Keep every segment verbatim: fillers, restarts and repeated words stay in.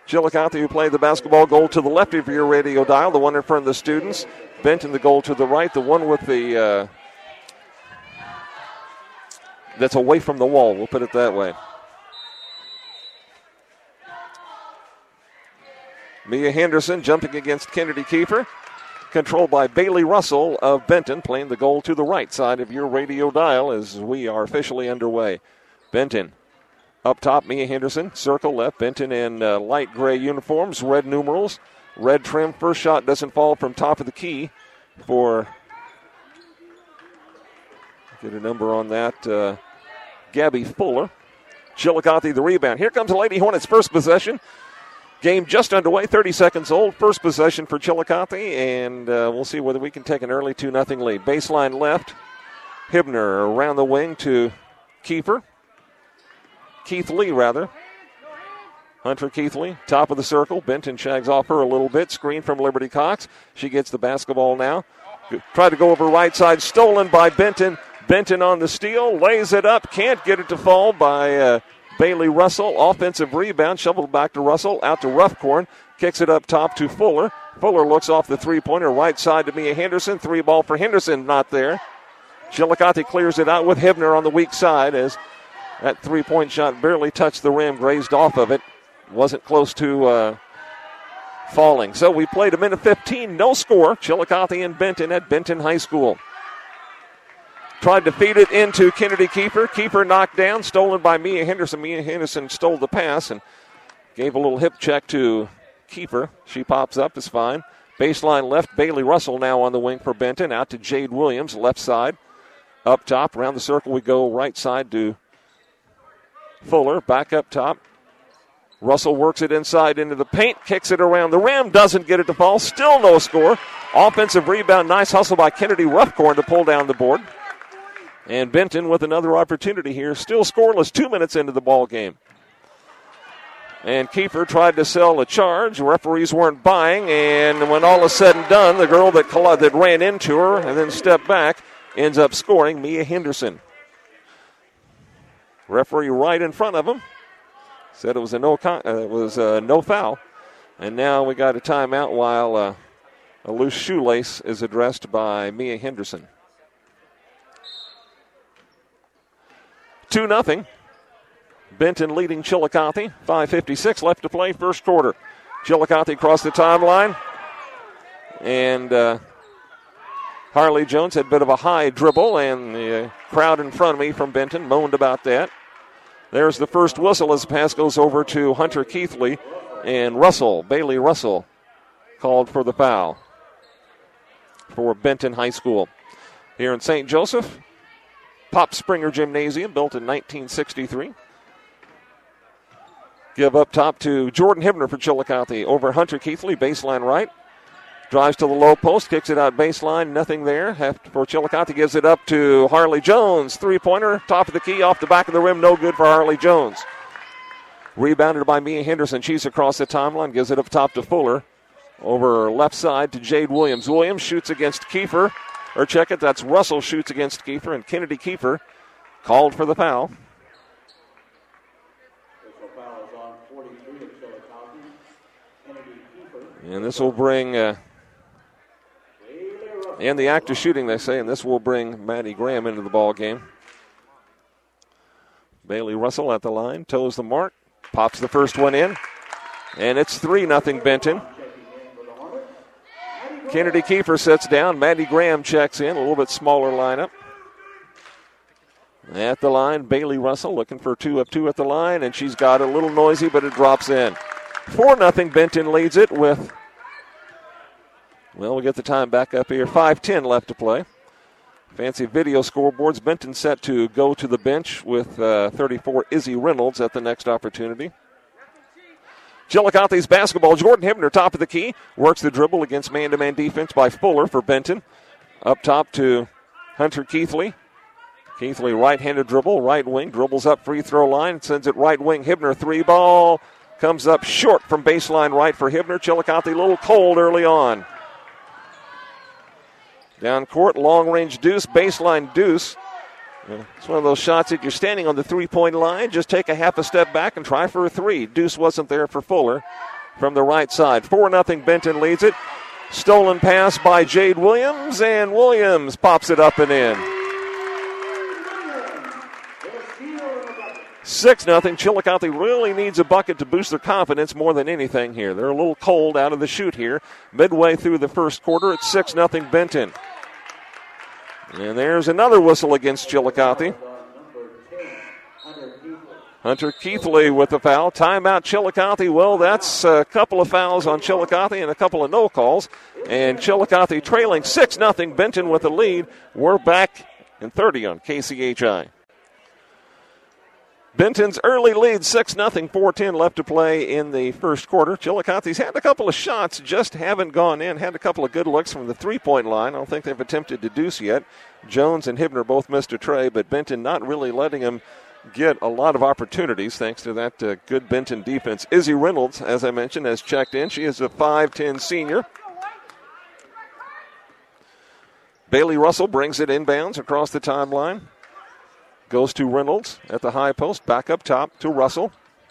Chillicothe, who played the basketball goal to the left of your radio dial, the one in front of the students. Benton, the goal to the right, the one with the uh, that's away from the wall, we'll put it that way. Mia Henderson jumping against Kennedy Kiefer. Controlled by Bailey Russell of Benton, playing the goal to the right side of your radio dial as we are officially underway. Benton up top, Mia Henderson, circle left. Benton in uh, light gray uniforms, red numerals, red trim. First shot doesn't fall from top of the key for, get a number on that, uh, Gabby Fuller. Chillicothe the rebound. Here comes the Lady Hornets' first possession. Game just underway, thirty seconds old. First possession for Chillicothe, and uh, we'll see whether we can take an early two nothing lead. Baseline left. Hibner around the wing to Kiefer. Keith Lee, rather. Hunter Keith Lee, top of the circle. Benton shags off her a little bit. Screen from Liberty Cox. She gets the basketball now. Tried to go over right side. Stolen by Benton. Benton on the steal. Lays it up. Can't get it to fall by Uh, Bailey Russell, offensive rebound, shoveled back to Russell, out to Roughcorn, kicks it up top to Fuller. Fuller looks off the three-pointer, right side to Mia Henderson. Three ball for Henderson, not there. Chillicothe clears it out with Hibner on the weak side as that three-point shot barely touched the rim, grazed off of it. Wasn't close to uh, falling. So we played a minute fifteen, no score. Chillicothe and Benton at Benton High School. Tried to feed it into Kennedy Kiefer. Kiefer knocked down, stolen by Mia Henderson. Mia Henderson stole the pass and gave a little hip check to Kiefer. She pops up, is fine. Baseline left, Bailey Russell now on the wing for Benton. Out to Jade Williams, left side. Up top, around the circle we go, right side to Fuller. Back up top. Russell works it inside into the paint, kicks it around the rim, doesn't get it to fall. Still no score. Offensive rebound, nice hustle by Kennedy Roughcorn to pull down the board. And Benton with another opportunity here. Still scoreless two minutes into the ball game. And Kiefer tried to sell a charge. Referees weren't buying. And when all is said and done, the girl that, that ran into her and then stepped back ends up scoring, Mia Henderson. Referee right in front of him said it was a no, con- uh, it was a no foul. And now we got a timeout while uh, a loose shoelace is addressed by Mia Henderson. two nothing. Benton leading Chillicothe. five fifty-six left to play, first quarter. Chillicothe across the timeline. And uh, Harley Jones had a bit of a high dribble, and the crowd in front of me from Benton moaned about that. There's the first whistle as the pass goes over to Hunter Keithley. And Russell, Bailey Russell, called for the foul for Benton High School. Here in Saint Joseph, Pop Springer Gymnasium, built in nineteen sixty-three. Give up top to Jordan Hibner for Chillicothe. Over Hunter Keithley, baseline right. Drives to the low post, kicks it out baseline, nothing there. For Chillicothe, gives it up to Harley Jones. Three-pointer, top of the key, off the back of the rim, no good for Harley Jones. Rebounded by Mia Henderson. She's across the timeline, gives it up top to Fuller. Over left side to Jade Williams. Williams shoots against Kiefer. Or check it, that's Russell shoots against Kiefer, and Kennedy Kiefer called for the foul. And this will bring, uh, and the act of shooting, they say, and this will bring Maddie Graham into the ball game. Bailey Russell at the line, toes the mark, pops the first one in, and it's three nothing Benton. Kennedy Kiefer sits down. Maddie Graham checks in. A little bit smaller lineup. At the line, Bailey Russell looking for two of two at the line, and she's got it a little noisy, but it drops in. four nothing Benton leads it with, well, we'll get the time back up here. five ten left to play. Fancy video scoreboards. Benton set to go to the bench with uh, thirty-four Izzy Reynolds at the next opportunity. Chillicothe's basketball. Jordan Hibner, top of the key. Works the dribble against man-to-man defense by Fuller for Benton. Up top to Hunter Keithley. Keithley, right-handed dribble, right wing. Dribbles up free throw line. Sends it right wing. Hibner, three ball. Comes up short from baseline right for Hibner. Chillicothe a little cold early on. Down court, long-range deuce, baseline deuce. It's one of those shots that you're standing on the three-point line. Just take a half a step back and try for a three. Deuce wasn't there for Fuller. from the right side. four nothing Benton leads it. Stolen pass by Jade Williams, and Williams pops it up and in. six nothing. Chillicothe really needs a bucket to boost their confidence more than anything here. They're a little cold out of the chute here. Midway through the first quarter, it's six nothing Benton. And there's another whistle against Chillicothe. Hunter Keithley with the foul. Timeout Chillicothe. Well, that's a couple of fouls on Chillicothe and a couple of no calls. And Chillicothe trailing six nothing. Benton with the lead. We're back in thirty on K C H I. Benton's early lead, six nothing, four ten left to play in the first quarter. Chillicothe's had a couple of shots, just haven't gone in. Had a couple of good looks from the three-point line. I don't think they've attempted to deuce yet. Jones and Hibner both missed a tray, but Benton not really letting them get a lot of opportunities thanks to that uh, good Benton defense. Izzy Reynolds, as I mentioned, has checked in. She is a five ten senior. Bailey Russell brings it inbounds across the timeline. Goes to Reynolds at the high post. Back up top to Russell.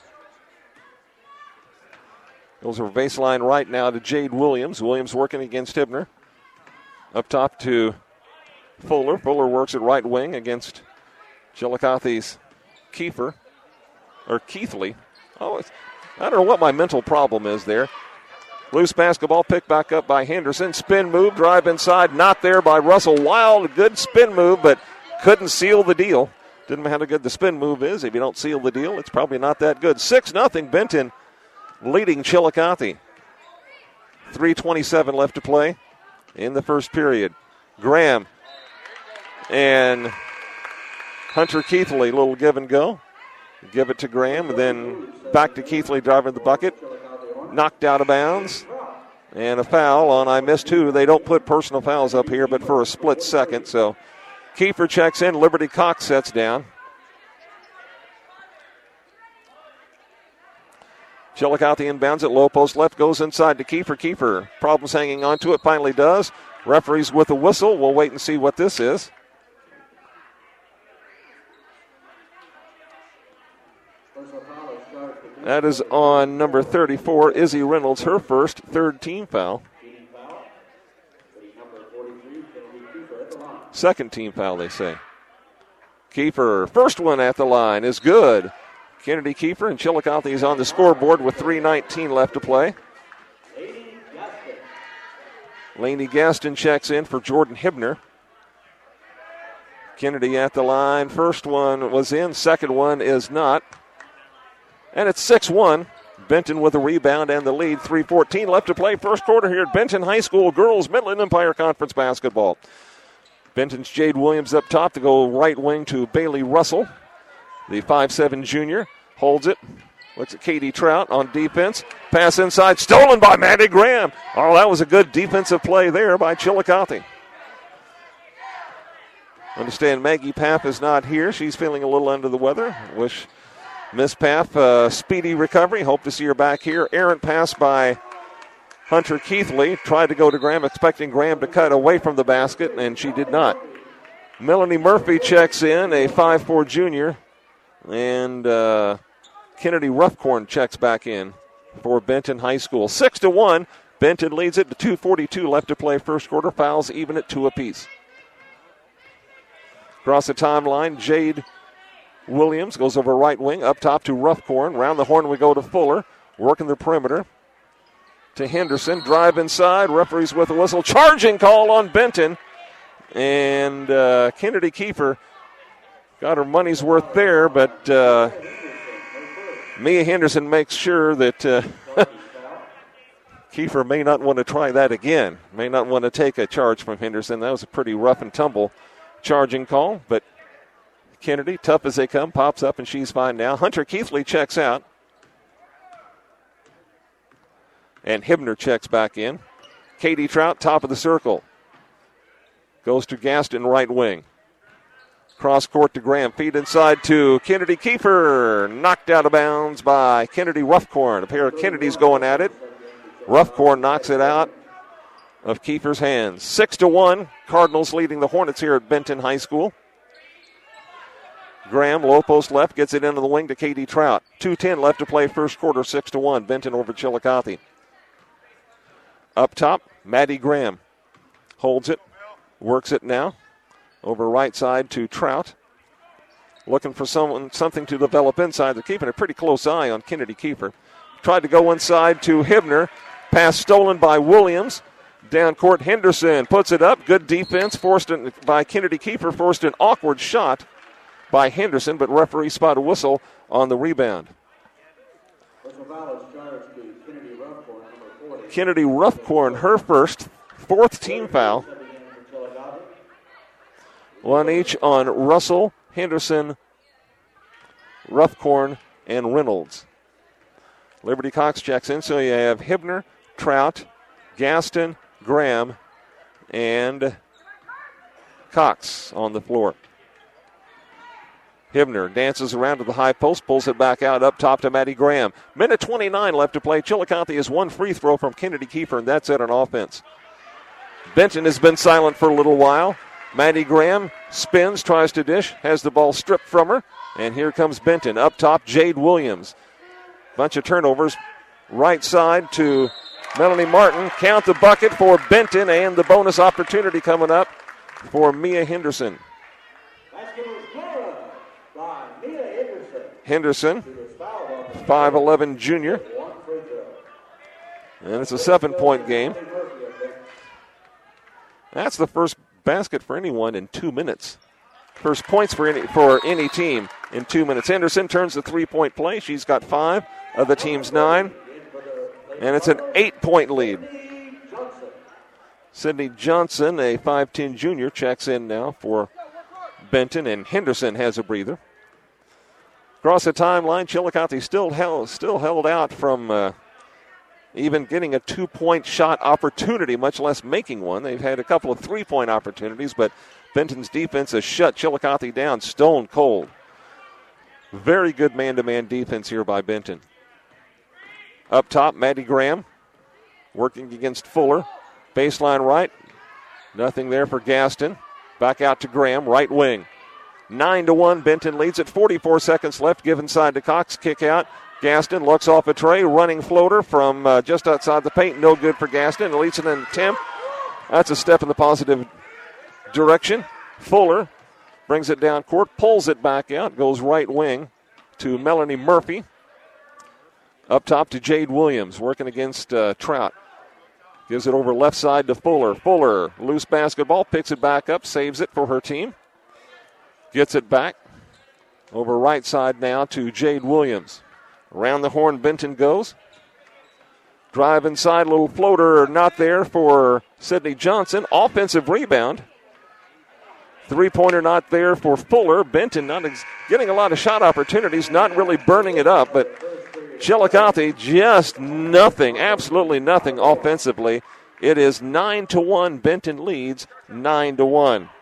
Goes over baseline right now to Jade Williams. Williams working against Hibner. Up top to Fuller. Fuller works at right wing against Chillicothe's Kiefer. Or Keithley. Oh, it's, I don't know what my mental problem is there. Loose basketball picked back up by Henderson. Spin move, drive inside. Not there by Russell. Wild, good spin move, but couldn't seal the deal. Didn't know how good the spin move is. If you don't seal the deal, it's probably not that good. six nothing Benton leading Chillicothe. three twenty-seven left to play in the first period. Graham and Hunter Keithley, little give and go. Give it to Graham, and then back to Keithley driving the bucket. Knocked out of bounds. And a foul on I missed two. They don't put personal fouls up here, but for a split second, so Kiefer checks in. Liberty Cox sets down. Chillicothe inbounds at low post left. Goes inside to Kiefer. Kiefer, problems hanging on to it. Finally does. Referees with a whistle. We'll wait and see what this is. That is on number thirty-four, Izzy Reynolds. Her first, third team foul. Second team foul, they say. Kiefer, first one at the line is good. Kennedy Kiefer and Chillicothe is on the scoreboard with three nineteen left to play. Laney Gaston checks in for Jordan Hibner. Kennedy at the line. First one was in, second one is not. And it's six one. Benton with a rebound and the lead. three fourteen left to play first quarter here at Benton High School Girls Midland Empire Conference Basketball. Benton's Jade Williams up top to go right wing to Bailey Russell. The five seven junior holds it. Looks at Katie Trout on defense. Pass inside, stolen by Maddie Graham. Oh, that was a good defensive play there by Chillicothe. Understand Maggie Paff is not here. She's feeling a little under the weather. Wish Miss Paff a speedy recovery. Hope to see her back here. Errant pass by Hunter Keithley. Tried to go to Graham, expecting Graham to cut away from the basket, and she did not. Melanie Murphy checks in, a five four junior. And uh, Kennedy Ruffcorn checks back in for Benton High School. Six to one. Benton leads it to two forty-two left to play first quarter. Fouls even at two apiece. Across the timeline, Jade Williams goes over right wing, up top to Ruffcorn. Round the horn we go to Fuller, working the perimeter. To Henderson, drive inside. Referees with a whistle. Charging call on Benton. And uh, Kennedy Kiefer got her money's worth there, but uh, Mia Henderson makes sure that uh, Kiefer may not want to try that again. May not want to take a charge from Henderson. That was a pretty rough and tumble charging call, but Kennedy, tough as they come, pops up, and she's fine now. Hunter Keithley checks out. And Hibner checks back in. Katie Trout, top of the circle. Goes to Gaston, right wing. Cross court to Graham. Feed inside to Kennedy Kiefer. Knocked out of bounds by Kennedy Ruffcorn. A pair of Kennedys going at it. Ruffcorn knocks it out of Kiefer's hands. Six to one. Cardinals leading the Hornets here at Benton High School. Graham, low post left, gets it into the wing to Katie Trout. two ten left to play first quarter, six to one. Benton over Chillicothe. Up top, Maddie Graham holds it, works it now. Over right side to Trout. Looking for someone, something to develop inside. They're keeping a pretty close eye on Kennedy Kiefer. Tried to go inside to Hibner. Pass stolen by Williams. Down court, Henderson puts it up. Good defense forced it by Kennedy Kiefer. Forced an awkward shot by Henderson, but referee spot a whistle on the rebound. Kennedy Roughcorn, her first, fourth team foul. One each on Russell, Henderson, Roughcorn, and Reynolds. Liberty Cox checks in, so you have Hibner, Trout, Gaston, Graham, and Cox on the floor. Hibner dances around to the high post, pulls it back out up top to Maddie Graham. Minute twenty-nine left to play. Chillicothe has one free throw from Kennedy Kiefer, and that's it on offense. Benton has been silent for a little while. Maddie Graham spins, tries to dish, has the ball stripped from her, and here comes Benton. Up top, Jade Williams. Bunch of turnovers. Right side to Melanie Martin. Count the bucket for Benton, and the bonus opportunity coming up for Mia Henderson. Henderson, five eleven junior. And it's a seven-point game. That's the first basket for anyone in two minutes. First points for any for any team in two minutes. Henderson turns the three-point play. She's got five of the team's nine. And it's an eight-point lead. Sydney Johnson, a five ten junior, checks in now for Benton, and Henderson has a breather. Across the timeline, Chillicothe still held, still held out from uh, even getting a two-point shot opportunity, much less making one. They've had a couple of three-point opportunities, but Benton's defense has shut Chillicothe down stone cold. Very good man-to-man defense here by Benton. Up top, Maddie Graham working against Fuller. Baseline right. Nothing there for Gaston. Back out to Graham, right wing. Nine to one, Benton leads it. forty-four seconds left. Give inside to Cox. Kick out. Gaston looks off a tray. Running floater from uh, just outside the paint. No good for Gaston. It leads it in attempt. That's a step in the positive direction. Fuller brings it down court. Pulls it back out. Goes right wing to Melanie Murphy. Up top to Jade Williams. Working against uh, Trout. Gives it over left side to Fuller. Fuller, loose basketball. Picks it back up. Saves it for her team. Gets it back. Over right side now to Jade Williams. Around the horn, Benton goes. Drive inside, little floater not there for Sydney Johnson. Offensive rebound. Three-pointer not there for Fuller. Benton not ex- getting a lot of shot opportunities, not really burning it up, but Chillicothe just nothing, absolutely nothing offensively. It is nine to one. Benton leads nine to one.